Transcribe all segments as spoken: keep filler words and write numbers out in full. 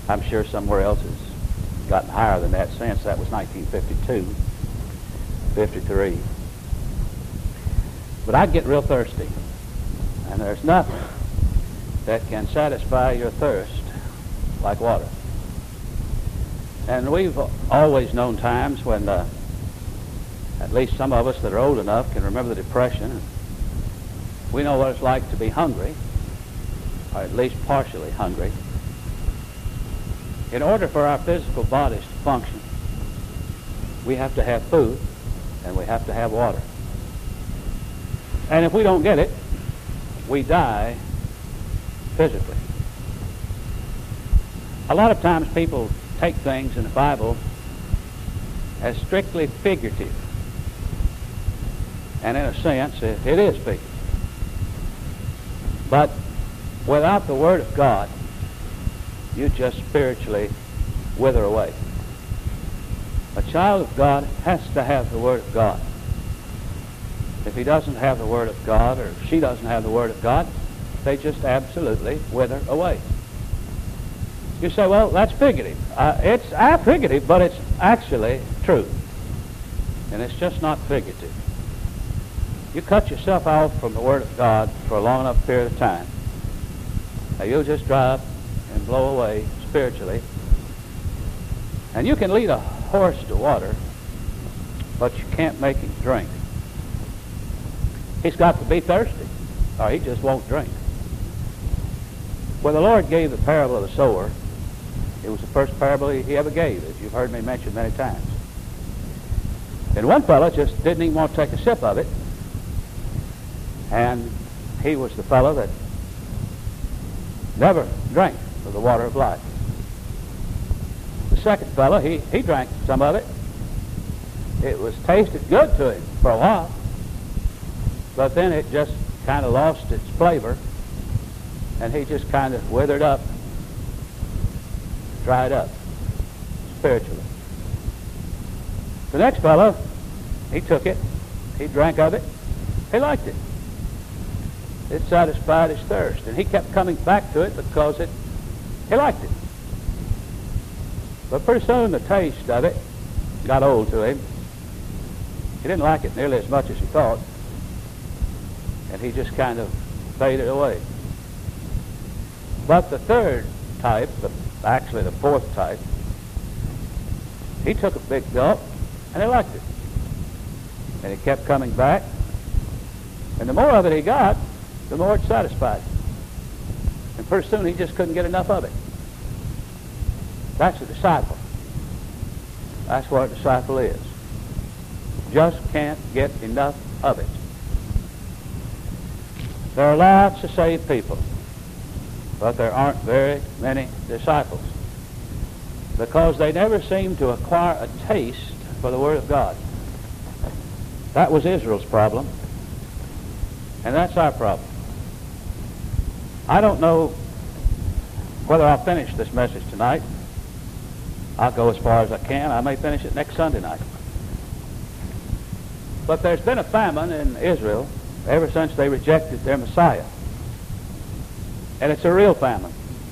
I'm sure somewhere else it's gotten higher than that since. That was nineteen fifty-two, fifty-three. But I'd get real thirsty, and there's nothing that can satisfy your thirst like water. And we've always known times when uh, at least some of us that are old enough can remember the Depression. We know what it's like to be hungry, or at least partially hungry. In order for our physical bodies to function, we have to have food and we have to have water. And if we don't get it, we die physically. A lot of times people take things in the Bible as strictly figurative. And in a sense, it, it is figurative. But without the Word of God, you just spiritually wither away. A child of God has to have the Word of God. If he doesn't have the Word of God, or she doesn't have the Word of God, they just absolutely wither away. You say, well, that's figurative. Uh, it's uh, figurative, but it's actually true. And it's just not figurative. You cut yourself off from the Word of God for a long enough period of time, now you'll just dry up and blow away spiritually. And you can lead a horse to water, but you can't make him drink. He's got to be thirsty, or he just won't drink. When the Lord gave the parable of the sower, it was the first parable he ever gave, as you've heard me mention many times. And one fellow just didn't even want to take a sip of it, and he was the fellow that never drank of the water of life. The second fellow, he, he drank some of it. It was tasted good to him for a while, but then it just kind of lost its flavor, and he just kind of withered up, dried up spiritually. The next fellow, he took it, he drank of it, he liked it. It satisfied his thirst, and he kept coming back to it because it, he liked it. But pretty soon the taste of it got old to him. He didn't like it nearly as much as he thought, and he just kind of faded away. But the third type, the, actually the fourth type, he took a big gulp, and he liked it. And he kept coming back, and the more of it he got, the more it satisfied him. And pretty soon he just couldn't get enough of it. That's a disciple. That's what a disciple is. Just can't get enough of it. There are lots of saved people, but there aren't very many disciples, because they never seem to acquire a taste for the Word of God. That was Israel's problem, and that's our problem. I don't know whether I'll finish this message tonight. I'll go as far as I can. I may finish it next Sunday night. But there's been a famine in Israel ever since they rejected their Messiah. And it's a real famine.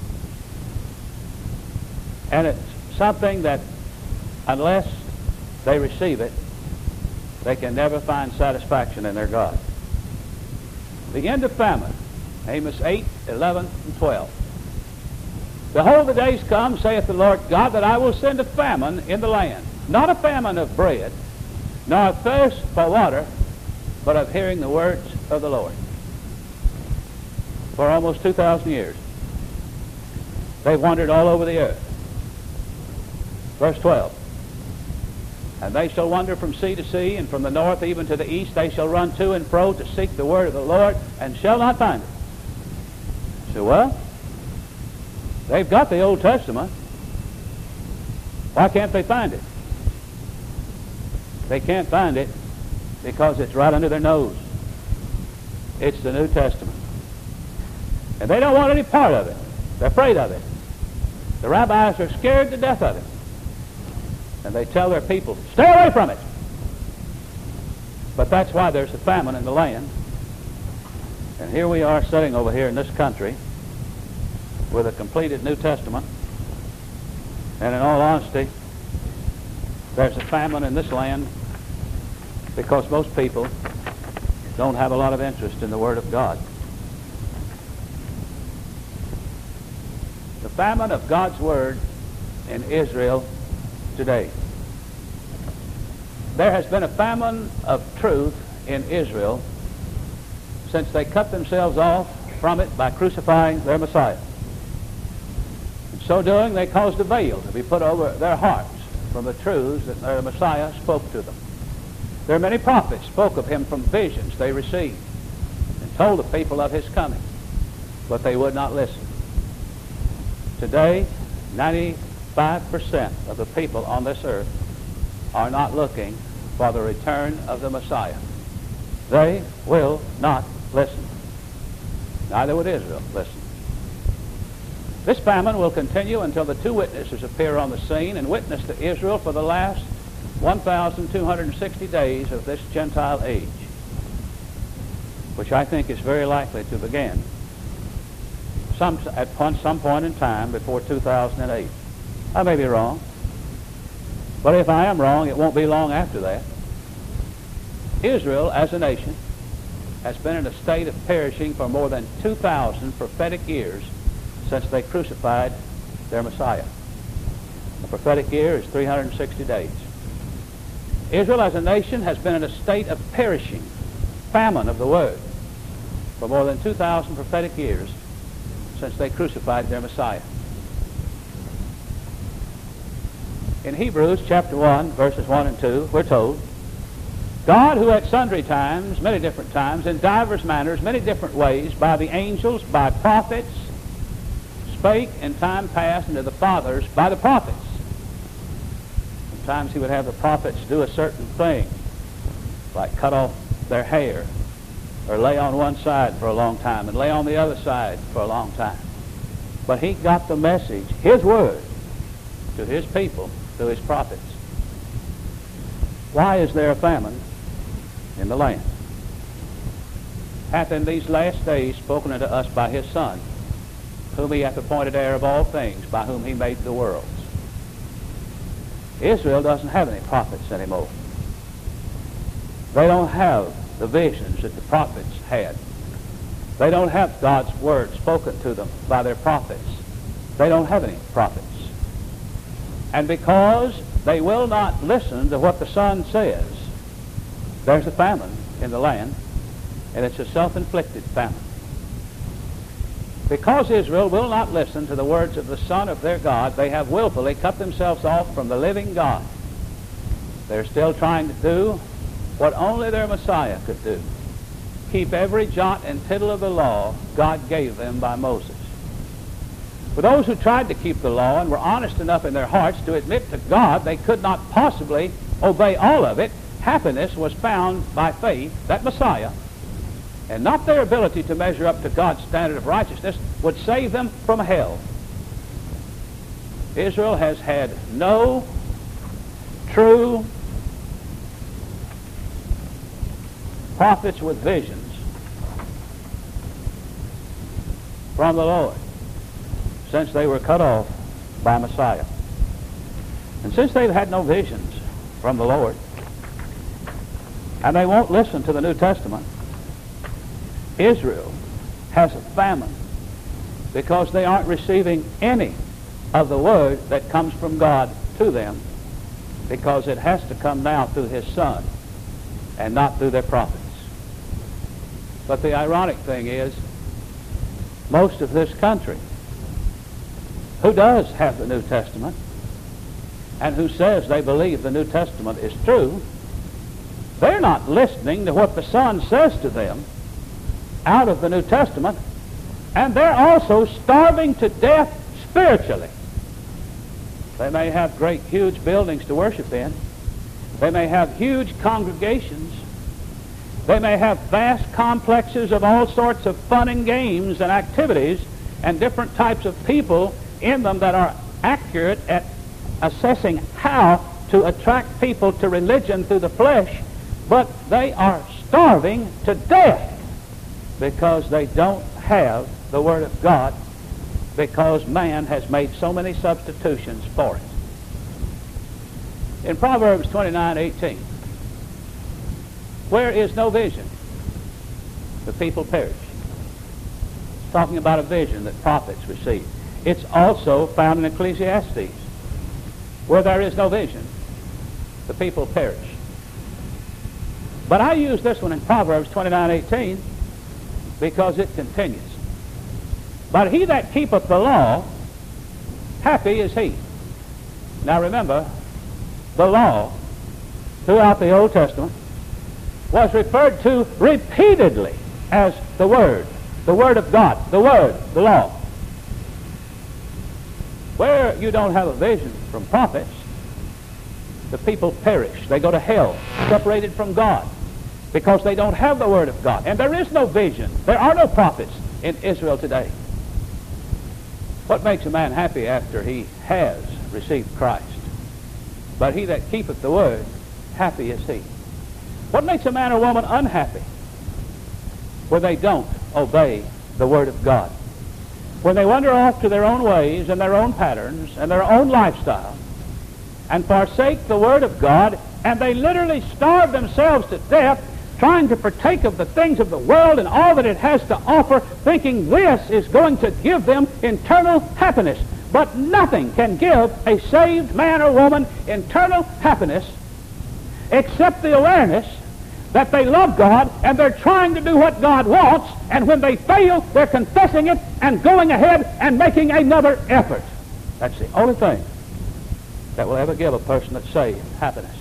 And it's something that, unless they receive it, they can never find satisfaction in their God. The end of famine, Amos eight, eleven, and twelve. Behold, the days come, saith the Lord God, that I will send a famine in the land, not a famine of bread, nor a thirst for water, but of hearing the words of the Lord. For almost two thousand years, they've wandered all over the earth. Verse twelve. And they shall wander from sea to sea, and from the north even to the east. They shall run to and fro to seek the word of the Lord, and shall not find it. So, well, they've got the Old Testament. Why can't they find it? They can't find it because it's right under their nose. It's the New Testament. And they don't want any part of it. They're afraid of it. The rabbis are scared to death of it. And they tell their people, stay away from it. But that's why there's a famine in the land. And here we are sitting over here in this country with a completed New Testament, And in all honesty, there's a famine in this land because most people don't have a lot of interest in the Word of God. The famine of God's Word in Israel today. There has been a famine of truth in Israel since they cut themselves off from it by crucifying their Messiah. In so doing, they caused a veil to be put over their hearts from the truths that their Messiah spoke to them. There are many prophets spoke of him from visions they received and told the people of his coming, but they would not listen. Today, ninety-five percent of the people on this earth are not looking for the return of the Messiah. They will not listen. Neither would Israel listen. This famine will continue until the two witnesses appear on the scene and witness to Israel for the last one thousand two hundred sixty days of this Gentile age, which I think is very likely to begin some, at some point in time before two thousand eight. I may be wrong, but if I am wrong, it won't be long after that. Israel, as a nation, has been in a state of perishing for more than two thousand prophetic years since they crucified their Messiah. The prophetic year is three hundred sixty days. Israel as a nation has been in a state of perishing, famine of the Word, for more than two thousand prophetic years since they crucified their Messiah. In Hebrews chapter one, verses one and two, we're told, God, who at sundry times, many different times, in divers manners, many different ways, by the angels, by prophets, spake in time past unto the fathers by the prophets. Sometimes he would have the prophets do a certain thing, like cut off their hair, or lay on one side for a long time, and lay on the other side for a long time. But he got the message, his word, to his people through his prophets. Why is there a famine in the land? Hath in these last days spoken unto us by his Son, whom he hath appointed heir of all things, by whom he made the worlds. Israel doesn't have any prophets anymore. They don't have the visions that the prophets had. They don't have God's word spoken to them by their prophets. They don't have any prophets. And because they will not listen to what the Son says, there's a famine in the land, and it's a self-inflicted famine. Because Israel will not listen to the words of the Son of their God, they have willfully cut themselves off from the living God. They're still trying to do what only their Messiah could do: keep every jot and tittle of the law God gave them by Moses. For those who tried to keep the law and were honest enough in their hearts to admit to God they could not possibly obey all of it, happiness was found by faith that Messiah, and not their ability to measure up to God's standard of righteousness, would save them from hell. Israel has had no true prophets with visions from the Lord since they were cut off by Messiah. And since they've had no visions from the Lord, and they won't listen to the New Testament, Israel has a famine because they aren't receiving any of the word that comes from God to them, because it has to come now through his Son and not through their prophets. But the ironic thing is, most of this country, who does have the New Testament and who says they believe the New Testament is true, they're not listening to what the Son says to them out of the New Testament, and they're also starving to death spiritually. They may have great, huge buildings to worship in. They may have huge congregations. They may have vast complexes of all sorts of fun and games and activities and different types of people in them that are accurate at assessing how to attract people to religion through the flesh, but they are starving to death because they don't have the Word of God, because man has made so many substitutions for it. In Proverbs twenty-nine eighteen, where is no vision, the people perish. It's talking about a vision that prophets receive. It's also found in Ecclesiastes. Where there is no vision, the people perish. But I use this one in Proverbs twenty-nine eighteen because it continues. But he that keepeth the law, happy is he. Now remember, the law throughout the Old Testament was referred to repeatedly as the Word, the Word of God, the Word, the law. Where you don't have a vision from prophets, the people perish. They go to hell, separated from God, because they don't have the Word of God. And there is no vision. There are no prophets in Israel today. What makes a man happy after he has received Christ? But he that keepeth the Word, happy is he. What makes a man or woman unhappy? Where they don't obey the Word of God. When they wander off to their own ways and their own patterns and their own lifestyle and forsake the Word of God, and they literally starve themselves to death trying to partake of the things of the world and all that it has to offer, thinking this is going to give them eternal happiness. But nothing can give a saved man or woman eternal happiness except the awareness that they love God and they're trying to do what God wants, and when they fail, they're confessing it and going ahead and making another effort. That's the only thing that will ever give a person that's saved happiness.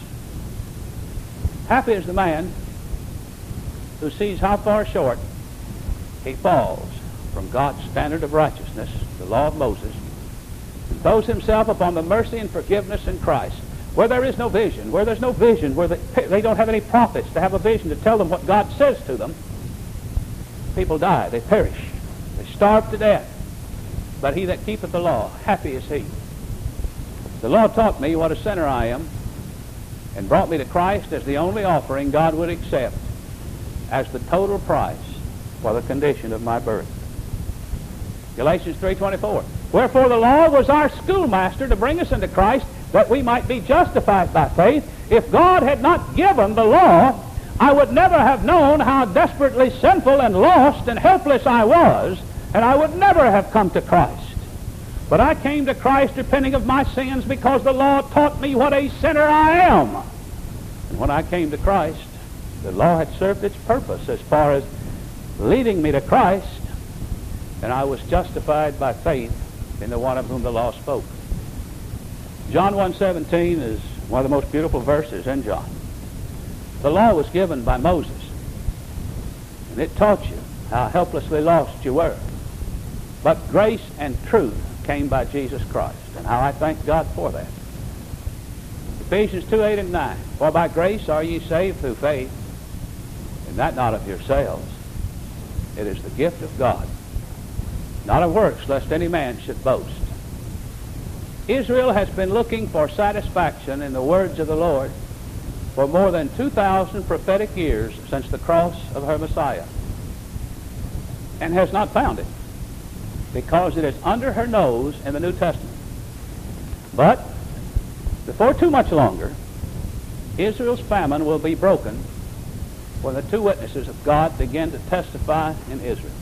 Happy is the man who sees how far short he falls from God's standard of righteousness, the law of Moses, and throws himself upon the mercy and forgiveness in Christ. Where there is no vision, where there's no vision, where they, they don't have any prophets to have a vision to tell them what God says to them, people die, they perish, they starve to death. But he that keepeth the law, happy is he. The law taught me what a sinner I am and brought me to Christ as the only offering God would accept as the total price for the condition of my birth. Galatians three twenty-four. Wherefore the law was our schoolmaster to bring us into Christ, that we might be justified by faith. If God had not given the law, I would never have known how desperately sinful and lost and helpless I was, and I would never have come to Christ. But I came to Christ repenting of my sins because the law taught me what a sinner I am. And when I came to Christ, the law had served its purpose as far as leading me to Christ, and I was justified by faith in the one of whom the law spoke. John one seventeen is one of the most beautiful verses in John. The law was given by Moses, and it taught you how helplessly lost you were. But grace and truth came by Jesus Christ, and how I thank God for that. Ephesians two eight and nine. For by grace are ye saved through faith, and that not of yourselves. It is the gift of God, not of works, lest any man should boast. Israel has been looking for satisfaction in the words of the Lord for more than two thousand prophetic years since the cross of her Messiah, and has not found it, because it is under her nose in the New Testament. But before too much longer, Israel's famine will be broken when the two witnesses of God begin to testify in Israel.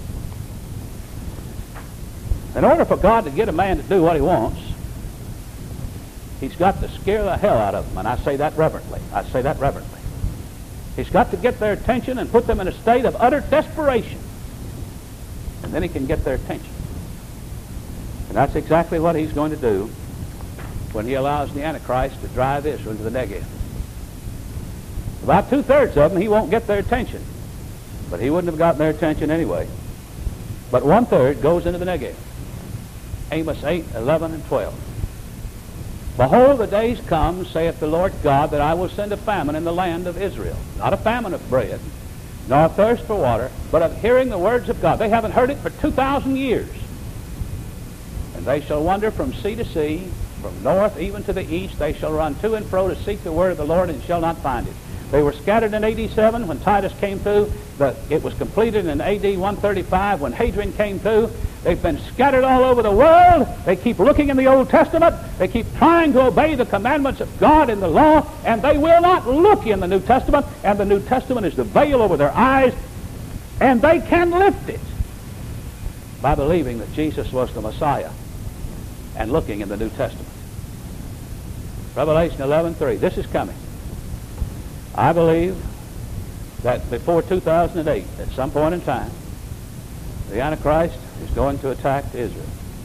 In order for God to get a man to do what he wants, he's got to scare the hell out of them, and I say that reverently. I say that reverently. He's got to get their attention and put them in a state of utter desperation, and then he can get their attention. And that's exactly what he's going to do when he allows the Antichrist to drive Israel into the Negev. About two-thirds of them, he won't get their attention, but he wouldn't have gotten their attention anyway. But one-third goes into the Negev. Amos eight, eleven, and twelve. Behold, the days come, saith the Lord God, that I will send a famine in the land of Israel. Not a famine of bread, nor a thirst for water, but of hearing the words of God. They haven't heard it for two thousand years. And they shall wander from sea to sea, from north even to the east. They shall run to and fro to seek the word of the Lord, and shall not find it. They were scattered in A D seven when Titus came through. The, it was completed in A D one thirty-five when Hadrian came through. They've been scattered all over the world. They keep looking in the Old Testament. They keep trying to obey the commandments of God in the law, and they will not look in the New Testament, and the New Testament is the veil over their eyes, and they can lift it by believing that Jesus was the Messiah and looking in the New Testament. Revelation eleven three. This is coming. I believe that before two thousand eight, at some point in time, the Antichrist is going to attack Israel.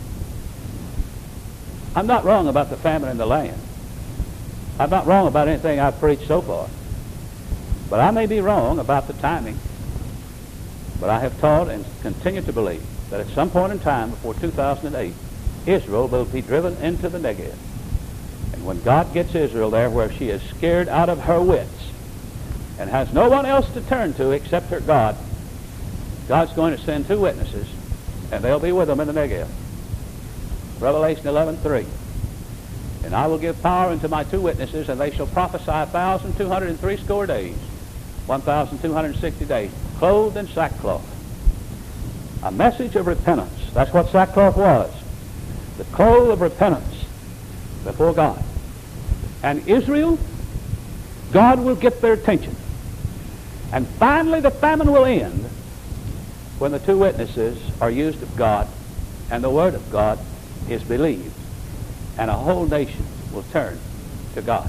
I'm not wrong about the famine in the land. I'm not wrong about anything I've preached so far. But I may be wrong about the timing. But I have taught and continue to believe that at some point in time before two thousand eight, Israel will be driven into the Negev. And when God gets Israel there where she is scared out of her wits and has no one else to turn to except her God, God's going to send two witnesses, and they'll be with them in the Negev. Revelation eleven three. And I will give power unto my two witnesses, and they shall prophesy a thousand two hundred and three score days, one thousand two hundred and sixty days, clothed in sackcloth. A message of repentance. That's what sackcloth was. The cloth of repentance before God. And Israel, God will get their attention. And finally the famine will end when the two witnesses are used of God and the Word of God is believed, and a whole nation will turn to God.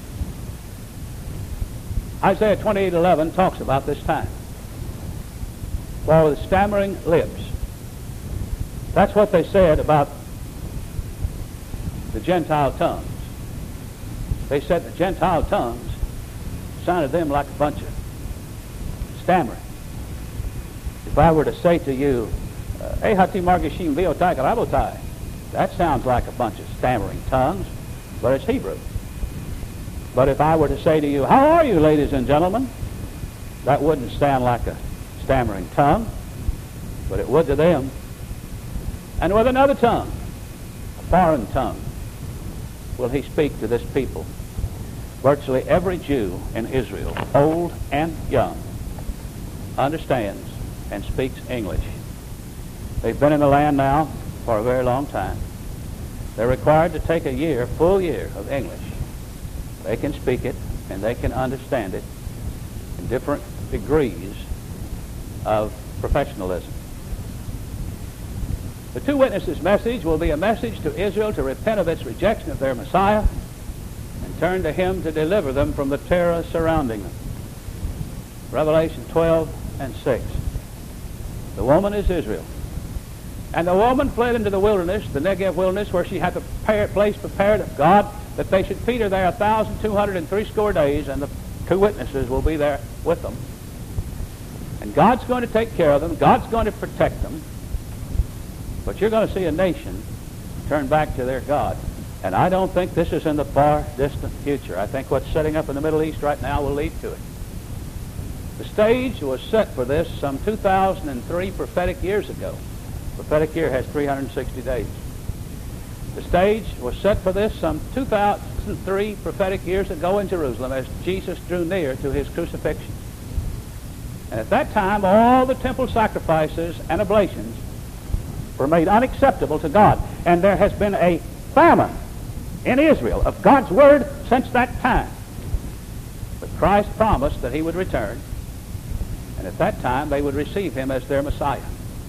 Isaiah twenty-eight eleven talks about this time. For with stammering lips. That's what they said about the Gentile tongues. They said the Gentile tongues sounded them like a bunch of stammering. If I were to say to you, Ehati Margishim Viotai Karabotai, that sounds like a bunch of stammering tongues, but it's Hebrew. But if I were to say to you, how are you, ladies and gentlemen, that wouldn't sound like a stammering tongue, but it would to them. And with another tongue, a foreign tongue, will he speak to this people. Virtually every Jew in Israel, old and young, understands and speaks English. They've been in the land now for a very long time. They're required to take a year, full year of English. They can speak it and they can understand it in different degrees of professionalism. The two witnesses' message will be a message to Israel to repent of its rejection of their Messiah and turn to him to deliver them from the terror surrounding them. Revelation twelve and six. The woman is Israel. And the woman fled into the wilderness, the Negev wilderness, where she had the prepare, place prepared of God that they should feed her there a thousand two hundred and three score days, and the two witnesses will be there with them. And God's going to take care of them. God's going to protect them. But you're going to see a nation turn back to their God. And I don't think this is in the far distant future. I think what's setting up in the Middle East right now will lead to it. The stage was set for this some two thousand three prophetic years ago. Prophetic year has three hundred sixty days. The stage was set for this some two thousand three prophetic years ago in Jerusalem as Jesus drew near to his crucifixion. And at that time, all the temple sacrifices and oblations were made unacceptable to God. And there has been a famine in Israel of God's Word since that time. But Christ promised that he would return, and at that time they would receive him as their Messiah.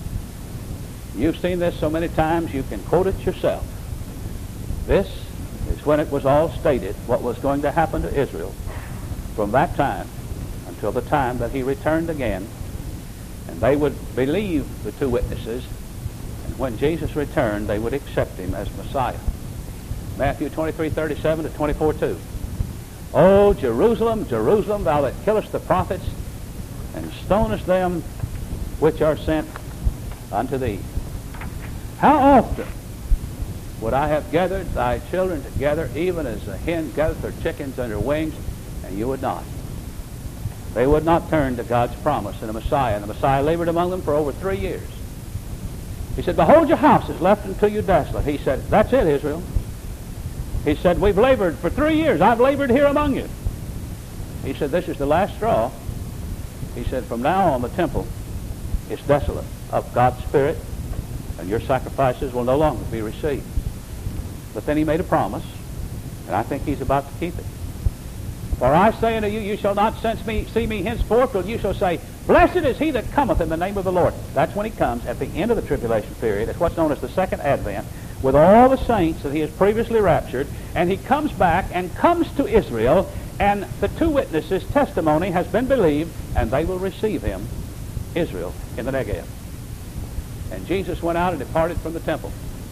You've seen this so many times you can quote it yourself. This is when it was all stated what was going to happen to Israel from that time until the time that he returned again, and they would believe the two witnesses, and when Jesus returned they would accept him as Messiah. Matthew twenty-three thirty-seven to twenty-four two. O Jerusalem, Jerusalem, thou that killest the prophets and stonest them which are sent unto thee. How often would I have gathered thy children together, even as a hen gathereth her chickens under wings, and you would not. They would not turn to God's promise in a Messiah, and the Messiah labored among them for over three years. He said, behold, your house is left unto you desolate. He said, that's it, Israel. He said, we've labored for three years. I've labored here among you. He said, this is the last straw. He said, from now on the temple is desolate of God's Spirit and your sacrifices will no longer be received. But then he made a promise, and I think he's about to keep it. For I say unto you, you shall not since me, see me henceforth, till you shall say, blessed is he that cometh in the name of the Lord. That's when he comes at the end of the tribulation period. It's what's known as the second advent, with all the saints that he has previously raptured, and he comes back and comes to Israel, and the two witnesses' testimony has been believed, and they will receive him, Israel, in the Negev. And Jesus went out and departed from the temple.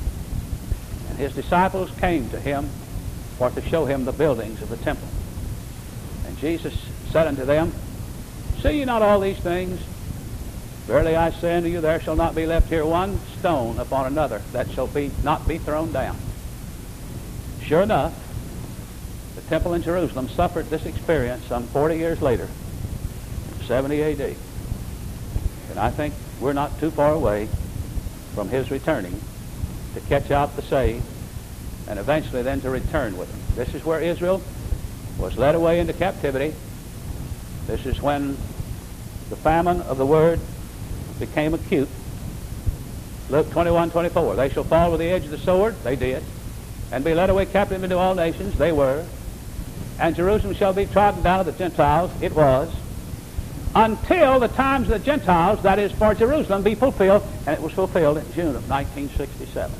And his disciples came to him for to show him the buildings of the temple. And Jesus said unto them, see ye not all these things? Verily I say unto you, there shall not be left here one stone upon another that shall be not be thrown down. Sure enough, the temple in Jerusalem suffered this experience some forty years later, seventy A D. And I think we're not too far away from his returning to catch out the saved and eventually then to return with him. This is where Israel was led away into captivity. This is when the famine of the word became acute. Luke twenty-one twenty-four. They shall fall with the edge of the sword. They did. And be led away captive into all nations. They were. And Jerusalem shall be trodden down of the Gentiles. It was. Until the times of the Gentiles, that is for Jerusalem, be fulfilled. And it was fulfilled in June of nineteen sixty-seven.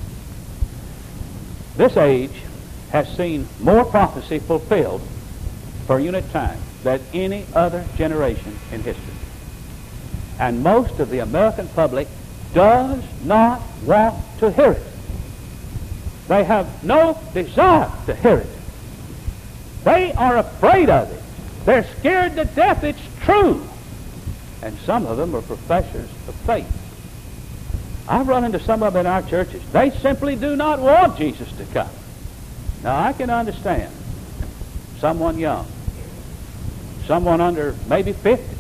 This age has seen more prophecy fulfilled per unit time than any other generation in history. And most of the American public does not want to hear it. They have no desire to hear it. They are afraid of it. They're scared to death it's true. And some of them are professors of faith. I've run into some of them in our churches. They simply do not want Jesus to come. Now, I can understand someone young, someone under maybe fifty,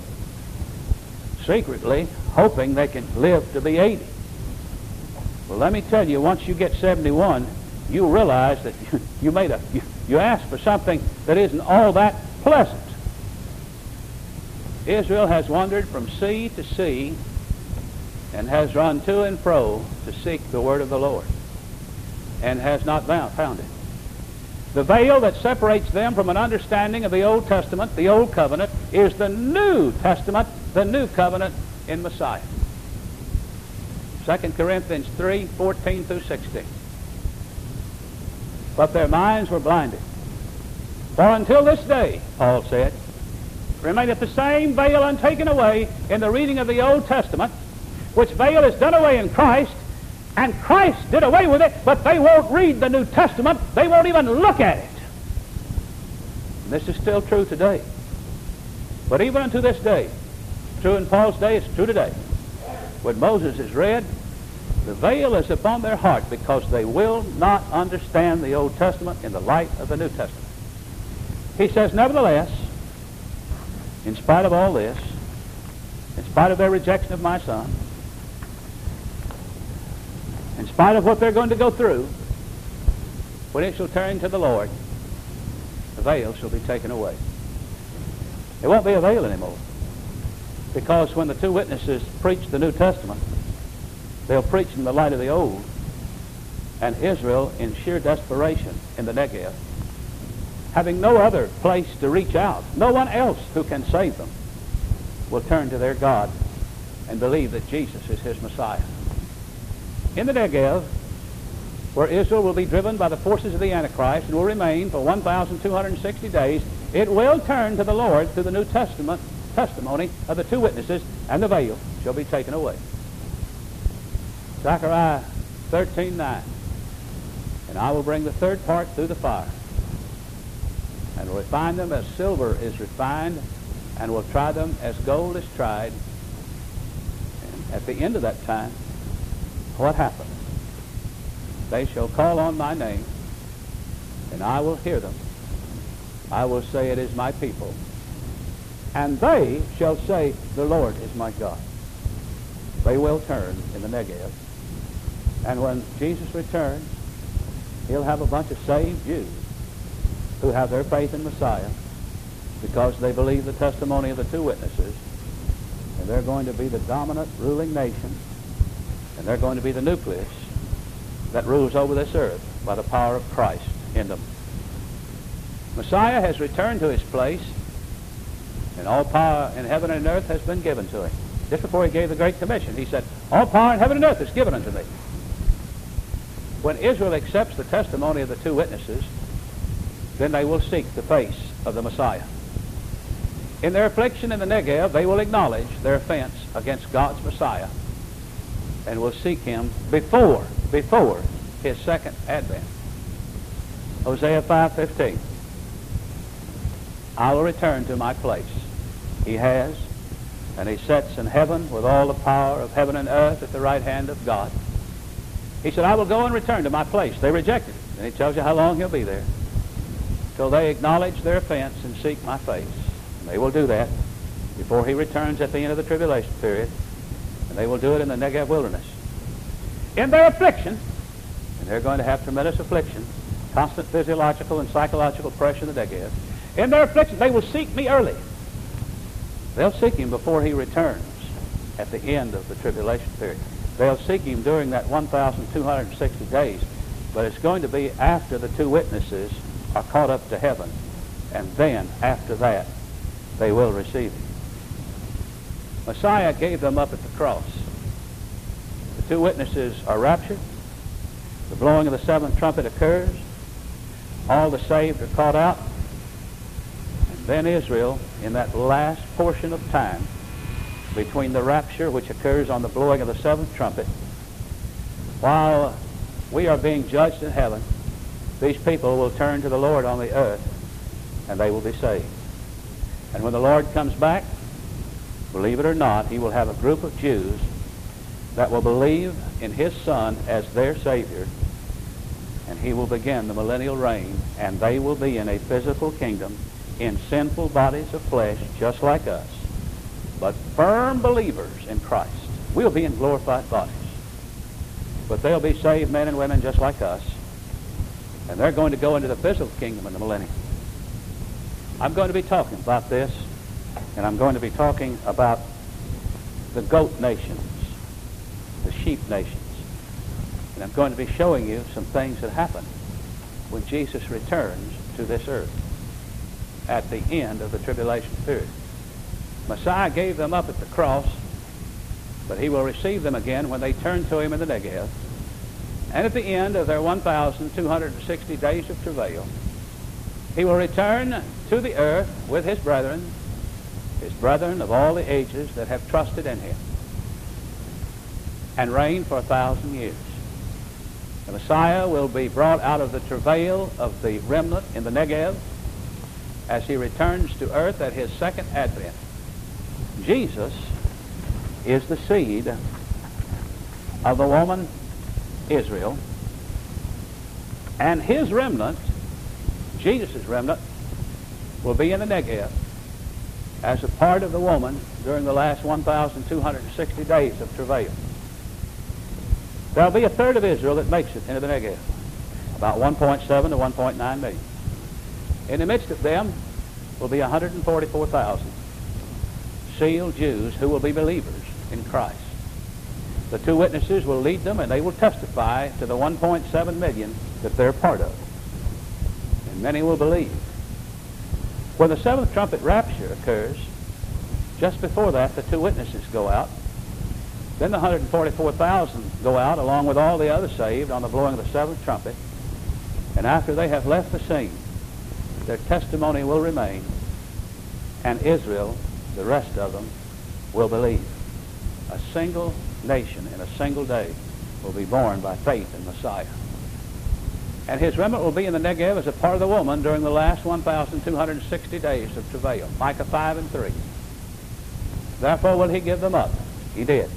secretly hoping they can live to be eighty. Well, let me tell you, once you get seventy-one, you realize that you, you made a you, you asked for something that isn't all that pleasant. Israel has wandered from sea to sea and has run to and fro to seek the word of the Lord, and has not found it. The veil that separates them from an understanding of the Old Testament, the Old Covenant, is the New Testament, the New Covenant in Messiah. Second Corinthians three, fourteen through sixteen. But their minds were blinded. For until this day, Paul said, remaineth the same veil untaken away in the reading of the Old Testament, which veil is done away in Christ, and Christ did away with it, but they won't read the New Testament. They won't even look at it. And this is still true today. But even unto this day, true in Paul's day, it's true today. When Moses is read, the veil is upon their heart because they will not understand the Old Testament in the light of the New Testament. He says, nevertheless, in spite of all this, in spite of their rejection of my Son, in spite of what they're going to go through, when it shall turn to the Lord, the veil shall be taken away. It won't be a veil anymore. Because when the two witnesses preach the New Testament, they'll preach in the light of the Old. And Israel, in sheer desperation in the Negev, having no other place to reach out, no one else who can save them, will turn to their God and believe that Jesus is his Messiah. In the Negev, where Israel will be driven by the forces of the Antichrist and will remain for one thousand two hundred sixty days, it will turn to the Lord through the New Testament testimony of the two witnesses, and the veil shall be taken away. Zechariah thirteen nine. And I will bring the third part through the fire, and will refine them as silver is refined, and will try them as gold is tried. And at the end of that time, what happened? They shall call on my name, and I will hear them. I will say, it is my people. And they shall say, the Lord is my God. They will turn in the Negev. And when Jesus returns, he'll have a bunch of saved Jews who have their faith in Messiah because they believe the testimony of the two witnesses. And they're going to be the dominant ruling nation And they're going to be the nucleus that rules over this earth by the power of Christ in them. Messiah has returned to his place, and all power in heaven and earth has been given to him. Just before he gave the Great Commission, he said, all power in heaven and earth is given unto me. When Israel accepts the testimony of the two witnesses, then they will seek the face of the Messiah. In their affliction in the Negev, they will acknowledge their offense against God's Messiah and will seek him before, before his second advent. Hosea five fifteen. I will return to my place. He has, and he sits in heaven with all the power of heaven and earth at the right hand of God. He said, I will go and return to my place. They rejected it. And he tells you how long he'll be there. Till they acknowledge their offense and seek my face. And they will do that before he returns at the end of the tribulation period. And they will do it in the Negev wilderness. In their affliction, and they're going to have tremendous affliction, constant physiological and psychological pressure in the Negev. In their affliction, they will seek me early. They'll seek him before he returns at the end of the tribulation period. They'll seek him during that one thousand two hundred sixty days, but it's going to be after the two witnesses are caught up to heaven, and then, after that, they will receive him. Messiah gave them up at the cross. The two witnesses are raptured. The blowing of the seventh trumpet occurs. All the saved are caught out. And then Israel, in that last portion of time, between the rapture, which occurs on the blowing of the seventh trumpet, while we are being judged in heaven, these people will turn to the Lord on the earth, and they will be saved. And when the Lord comes back, believe it or not, he will have a group of Jews that will believe in his Son as their Savior, and he will begin the millennial reign, and they will be in a physical kingdom in sinful bodies of flesh just like us, but firm believers in Christ. We'll be in glorified bodies, but they'll be saved men and women just like us, and they're going to go into the physical kingdom in the millennium. I'm going to be talking about this, and I'm going to be talking about the goat nations, the sheep nations, and I'm going to be showing you some things that happen when Jesus returns to this earth at the end of the tribulation period. Messiah gave them up at the cross, but he will receive them again when they turn to him in the Negev. And at the end of their one thousand two hundred sixty days of travail, he will return to the earth with his brethren, his brethren of all the ages that have trusted in him, and reign for a thousand years. The Messiah will be brought out of the travail of the remnant in the Negev as he returns to earth at his second advent. Jesus is the seed of the woman Israel, and his remnant, Jesus' remnant, will be in the Negev as a part of the woman during the last one thousand two hundred sixty days of travail. There'll be a third of Israel that makes it into the Negev, about one point seven to one point nine million. In the midst of them will be one hundred forty-four thousand sealed Jews who will be believers in Christ. The two witnesses will lead them, and they will testify to the one point seven million that they're part of. And many will believe. When the seventh trumpet rapture occurs, just before that, the two witnesses go out. Then the one hundred forty-four thousand go out along with all the others saved on the blowing of the seventh trumpet. And after they have left the scene, their testimony will remain, and Israel, the rest of them, will believe. A single nation in a single day will be born by faith in Messiah. And his remnant will be in the Negev as a part of the woman during the last one thousand two hundred sixty days of travail. Micah five and three. Therefore will he give them up. He did.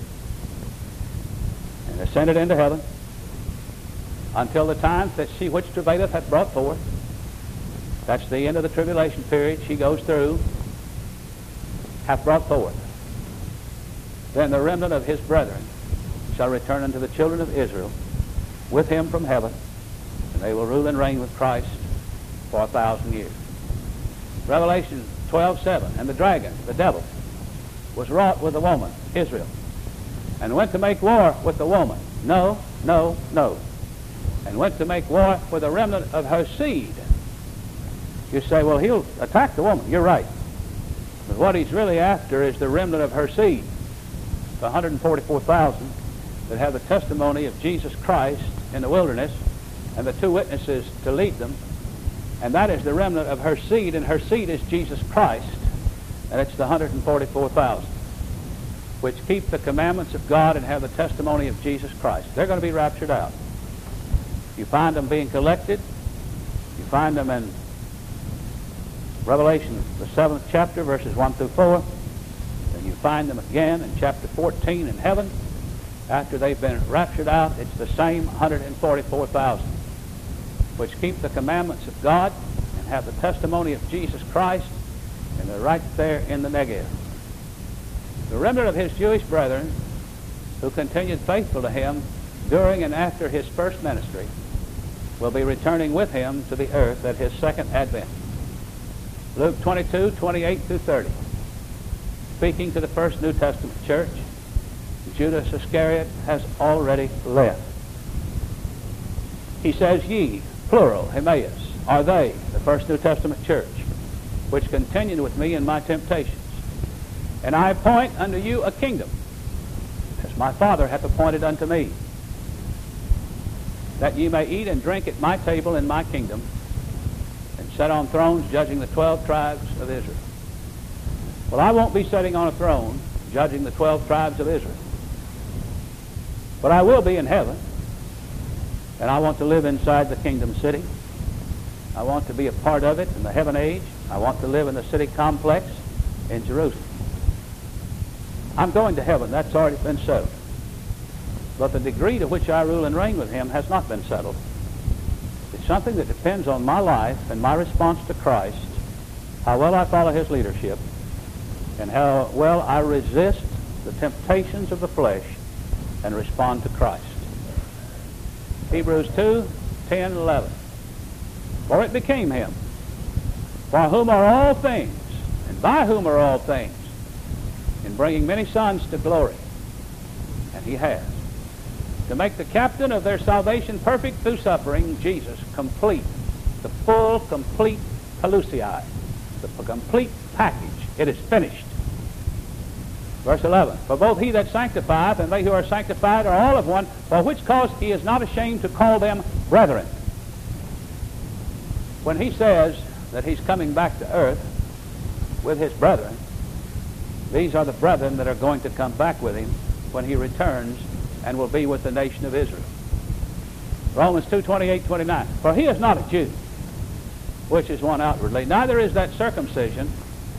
And ascended into heaven until the time that she which travaileth hath brought forth. That's the end of the tribulation period she goes through, hath brought forth. Then the remnant of his brethren shall return unto the children of Israel with him from heaven, and they will rule and reign with Christ for a thousand years. Revelation twelve seven. And the dragon, the devil, was wrought with the woman, Israel, and went to make war with the woman. No, no, no. And went to make war with the remnant of her seed. You say, well, he'll attack the woman. You're right. But what he's really after is the remnant of her seed, the one hundred forty-four thousand that have the testimony of Jesus Christ in the wilderness and the two witnesses to lead them. And that is the remnant of her seed, and her seed is Jesus Christ, and it's the one hundred forty-four thousand, which keep the commandments of God and have the testimony of Jesus Christ. They're going to be raptured out. You find them being collected. You find them in Revelation, the seventh chapter, verses one through four. And you find them again in chapter fourteen in heaven. After they've been raptured out, it's the same one hundred forty-four thousand, which keep the commandments of God and have the testimony of Jesus Christ, and they're right there in the Negev. The remnant of his Jewish brethren who continued faithful to him during and after his first ministry will be returning with him to the earth at his second advent. Luke twenty-two, twenty-eight through thirty. Speaking to the first New Testament church, Judas Iscariot has already left. He says, ye, plural, Emmaus, are they, the first New Testament church, which continued with me in my temptations. And I appoint unto you a kingdom, as my Father hath appointed unto me, that ye may eat and drink at my table in my kingdom, and sit on thrones judging the twelve tribes of Israel. Well, I won't be sitting on a throne judging the twelve tribes of Israel. But I will be in heaven, and I want to live inside the kingdom city. I want to be a part of it in the heaven age. I want to live in the city complex in Jerusalem. I'm going to heaven. That's already been settled. But the degree to which I rule and reign with him has not been settled. It's something that depends on my life and my response to Christ, how well I follow his leadership, and how well I resist the temptations of the flesh and respond to Christ. Hebrews two, ten, eleven. For it became him, for whom are all things, and by whom are all things, in bringing many sons to glory, and he has, to make the captain of their salvation perfect through suffering, Jesus, complete, the full, complete parousia, the complete package. It is finished. Verse eleven, for both he that sanctifieth and they who are sanctified are all of one, for which cause he is not ashamed to call them brethren. When he says that he's coming back to earth with his brethren, these are the brethren that are going to come back with him when he returns and will be with the nation of Israel. Romans two, twenty-eight, twenty-nine, for he is not a Jew, which is one outwardly, neither is that circumcision,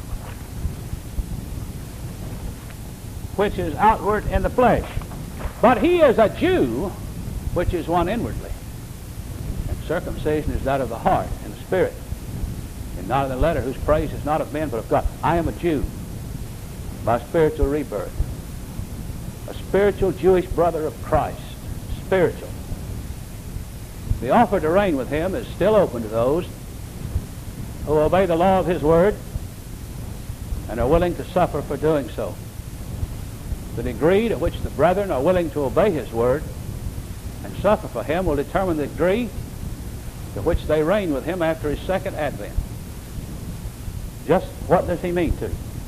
which is outward in the flesh. But he is a Jew, which is one inwardly. And circumcision is that of the heart and the spirit, and not of the letter, whose praise is not of men, but of God. I am a Jew by spiritual rebirth, a spiritual Jewish brother of Christ, spiritual. The offer to reign with him is still open to those who obey the law of his word and are willing to suffer for doing so. The degree to which the brethren are willing to obey his word and suffer for him will determine the degree to which they reign with him after his second advent. Just what does he mean to?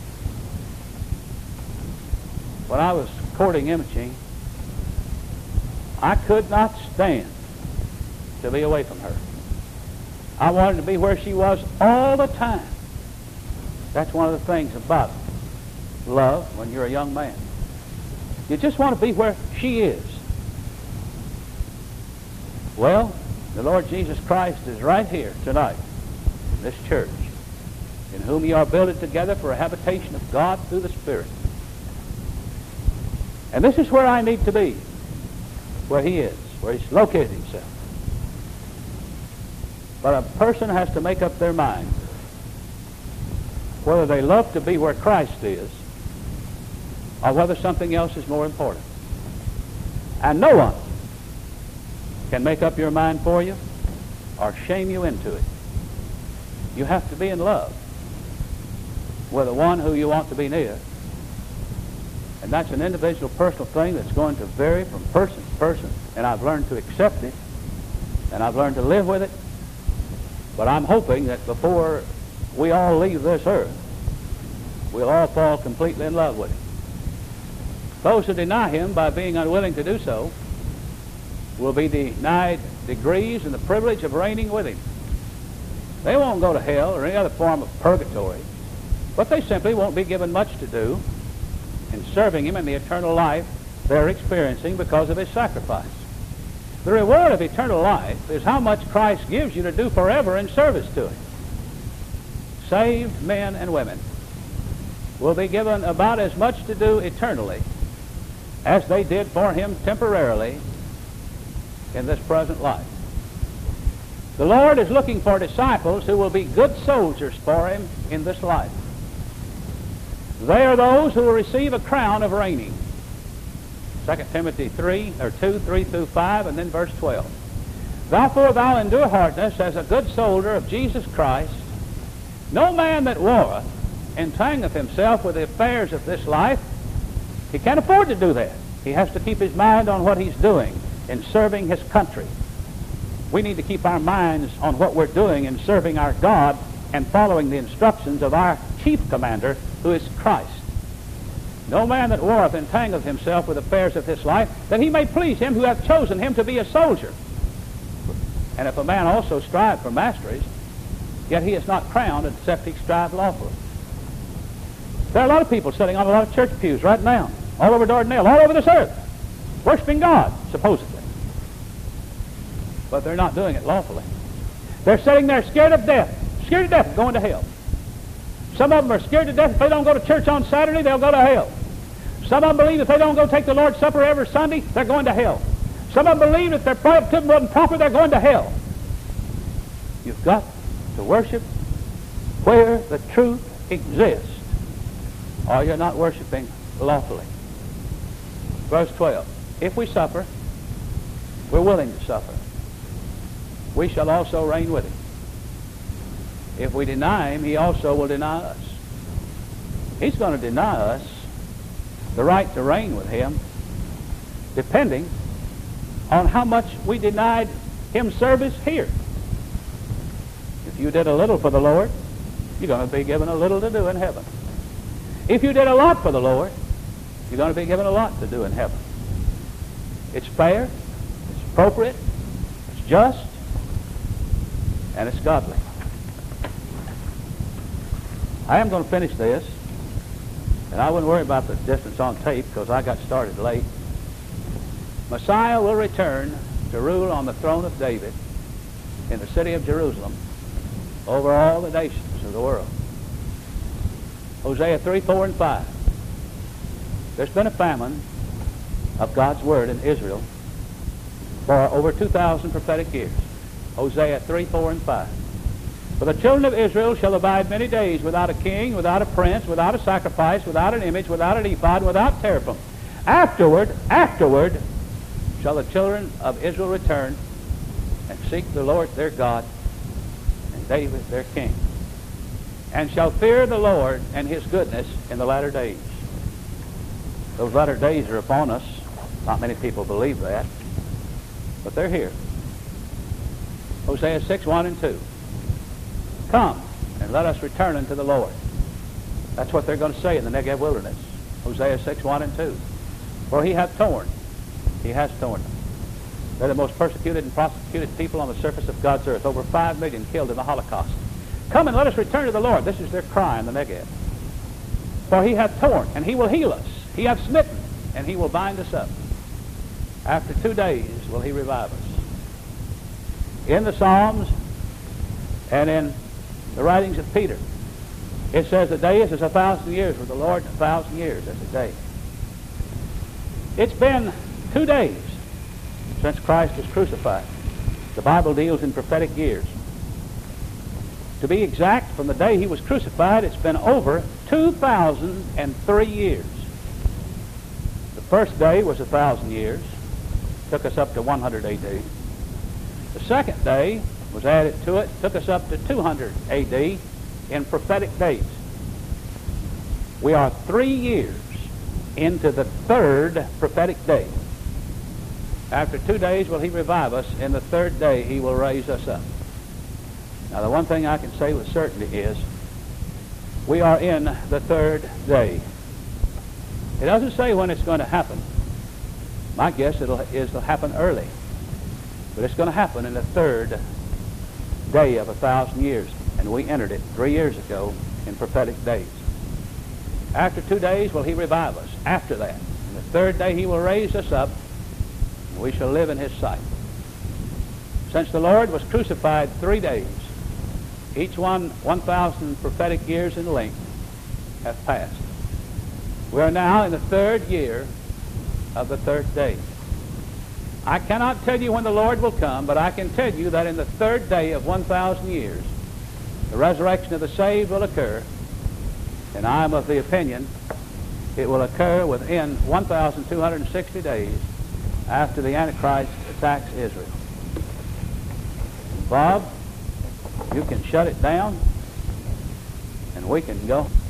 When I was courting Imogen, I could not stand to be away from her. I wanted to be where she was all the time. That's one of the things about love when you're a young man. You just want to be where she is. Well, the Lord Jesus Christ is right here tonight in this church, in whom ye are builded together for a habitation of God through the Spirit. And this is where I need to be, where he is, where he's located himself. But a person has to make up their mind whether they love to be where Christ is or whether something else is more important. And no one can make up your mind for you or shame you into it. You have to be in love with the one who you want to be near. And that's an individual personal thing that's going to vary from person to person. And I've learned to accept it, and I've learned to live with it. But I'm hoping that before we all leave this earth, we'll all fall completely in love with him. Those who deny him by being unwilling to do so will be denied degrees and the privilege of reigning with him. They won't go to hell or any other form of purgatory, but they simply won't be given much to do in serving him in the eternal life they're experiencing because of his sacrifice. The reward of eternal life is how much Christ gives you to do forever in service to him. Saved men and women will be given about as much to do eternally as they did for him temporarily in this present life. The Lord is looking for disciples who will be good soldiers for him in this life. They are those who will receive a crown of reigning. Second Timothy three, or two, three through five, and then verse twelve. Therefore thou endure hardness as a good soldier of Jesus Christ. No man that warreth entangleth himself with the affairs of this life. He can't afford to do that. He has to keep his mind on what he's doing in serving his country. We need to keep our minds on what we're doing in serving our God and following the instructions of our chief commander, who is Christ. No man that warreth entangleth himself with affairs of this life, that he may please him who hath chosen him to be a soldier. And if a man also strive for masteries, yet he is not crowned except he strive lawfully. There are a lot of people sitting on a lot of church pews right now, all over Dardanelle, all over this earth, worshiping God, supposedly. But they're not doing it lawfully. They're sitting there scared of death, scared to death of going to hell. Some of them are scared to death if they don't go to church on Saturday, they'll go to hell. Some of them believe if they don't go take the Lord's Supper every Sunday, they're going to hell. Some of them believe if their baptism wasn't proper, they're going to hell. You've got to worship where the truth exists, or you're not worshiping lawfully. Verse twelve. If we suffer, we're willing to suffer, we shall also reign with him. If we deny him, he also will deny us. He's going to deny us the right to reign with him, depending on how much we denied him service here. If you did a little for the Lord, you're going to be given a little to do in heaven. If you did a lot for the Lord, you're going to be given a lot to do in heaven. It's fair, it's appropriate, it's just, and it's godly. I am going to finish this, and I wouldn't worry about the distance on tape because I got started late. Messiah will return to rule on the throne of David in the city of Jerusalem over all the nations of the world. Hosea three, four, and five. There's been a famine of God's Word in Israel for over two thousand prophetic years. Hosea three, four, and five. For the children of Israel shall abide many days without a king, without a prince, without a sacrifice, without an image, without an ephod, without teraphim. Afterward, afterward shall the children of Israel return and seek the Lord their God and David their king, and shall fear the Lord and his goodness in the latter days. Those latter days are upon us. Not many people believe that, but they're here. Hosea six, one and two. Come, and let us return unto the Lord. That's what they're going to say in the Negev wilderness. Hosea six, one and two. For he hath torn, he has torn them. They're the most persecuted and prosecuted people on the surface of God's earth. Over five million killed in the Holocaust. Come and let us return to the Lord. This is their cry in the Negev. For he hath torn, and he will heal us. He hath smitten, and he will bind us up. After two days will he revive us. In the Psalms and in the writings of Peter, it says a day is as a thousand years with the Lord, and a thousand years as a day. It's been two days since Christ was crucified. The Bible deals in prophetic years. To be exact, from the day he was crucified, it's been over two thousand three years. The first day was a thousand years, took us up to one hundred A D. The second day was added to it, took us up to two hundred A D in prophetic dates. We are three years into the third prophetic day. After two days will he revive us. In the third day he will raise us up. Now the one thing I can say with certainty is we are in the third day. It doesn't say when it's going to happen. My guess it'll, is it'll happen early. But it's going to happen in the third day of a thousand years. And we entered it three years ago in prophetic days. After two days will he revive us. After that, in the third day he will raise us up, and we shall live in his sight. Since the Lord was crucified three days, each one one thousand prophetic years in length have passed. We are now in the third year of the third day. I cannot tell you when the Lord will come, but I can tell you that in the third day of one thousand years, the resurrection of the saved will occur, and I am of the opinion it will occur within one thousand two hundred sixty days after the Antichrist attacks Israel. Bob, you can shut it down, and we can go.